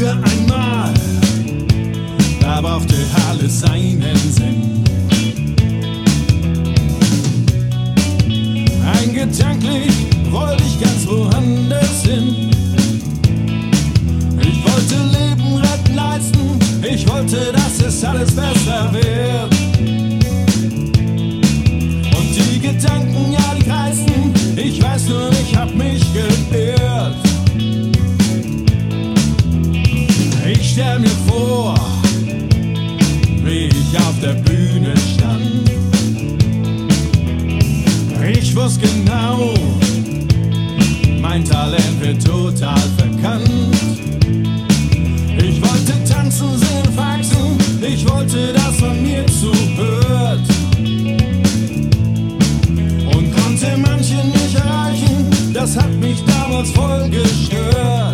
Früher einmal, da brauchte alles seinen Sinn. Gedanklich wollte ich ganz woanders hin. Ich wollte Leben retten, leisten. Ich wollte, dass es alles besser wird. Und die Gedanken, ja, die kreisten. Ich weiß nur, ich hab mich geirrt. Ich stell mir vor, wie ich auf der Bühne stand. Ich wusste genau, mein Talent wird total verkannt. Ich wollte tanzen, singen, wachsen. Ich wollte, dass man mir zuhört. Und konnte manche nicht erreichen. Das hat mich damals voll gestört.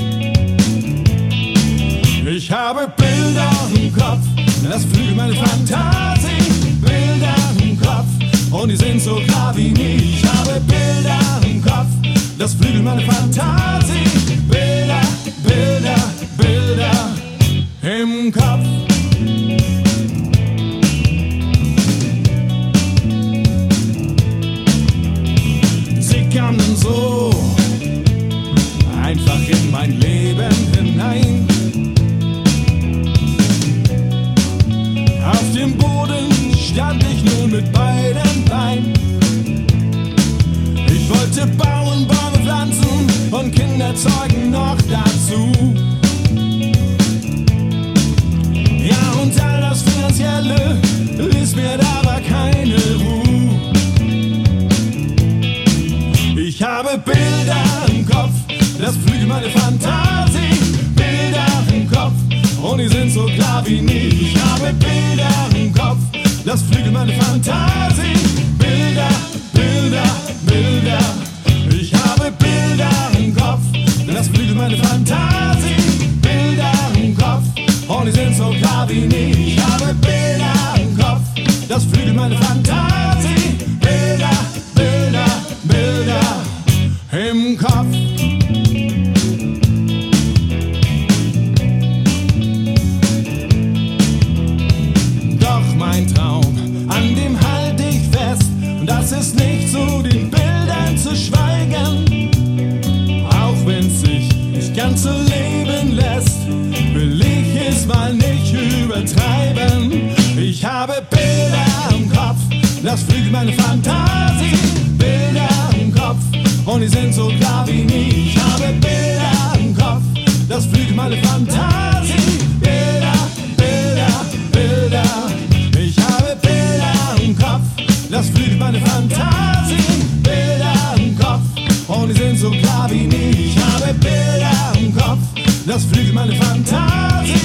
Ich habe Bilder im Kopf, das flügelt meine Fantasie. Bilder im Kopf, und die sind so klar wie nie. Ich habe Bilder im Kopf, das flügelt meine Fantasie. Bilder, Bilder, Bilder im Kopf. Sie kamen so einfach in mein Leben hinein. Auf dem Boden stand ich nun mit beiden Beinen. Ich wollte bauen, Bäume pflanzen und Kinder zeugen noch dazu. Ja, und all das Finanzielle ließ mir dabei keine Ruhe. Ich habe Bilder im Kopf, das flügelt meine Fantasie. Bilder im Kopf, und die sind so klar wie nie. Ich habe Bilder im Kopf, das flügelt meine Fantasie. Bilder, Bilder, Bilder. Ich habe Bilder im Kopf, das flügelt meine Fantasie. Bilder im Kopf, und die sind so klar wie nie. Ich habe Bilder im Kopf, das flügelt meine Fantasie. Bilder, Bilder, Bilder im Kopf. Mein Traum, an dem halt ich fest. Und das ist nicht so, den Bildern zu schweigen. Auch wenn's sich nicht ganz so leben lässt, will ich es mal nicht übertreiben. Ich habe Bilder im Kopf, das flügelt meine Fantasie. Bilder im Kopf, und die sind so klar wie nie. Ich habe Bilder im Kopf, das flügelt meine Fantasie. Bilder, Bilder, Bilder. Das flügelt meine Fantasie. Bilder im Kopf, und die sind so klar wie nie. Ich habe Bilder im Kopf, das flügelt meine Fantasie.